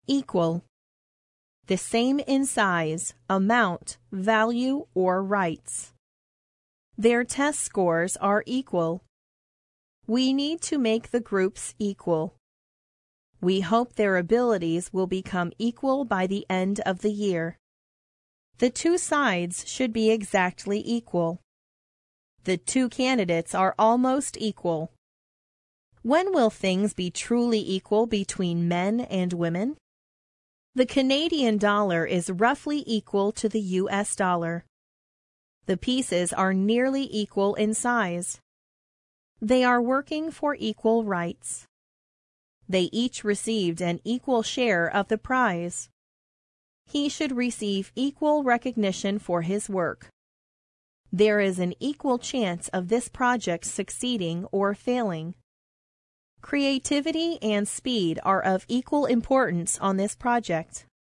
Equal. The same in size, amount, value, or rights. Their test scores are equal. We need to make the groups equal. We hope their abilities will become equal by the end of the year. The two sides should be exactly equal. The two candidates are almost equal. When will things be truly equal between men and women? The Canadian dollar is roughly equal to the US dollar. The pieces are nearly equal in size. They are working for equal rights. They each received an equal share of the prize. He should receive equal recognition for his work. There is an equal chance of this project succeeding or failing. Creativity and speed are of equal importance on this project.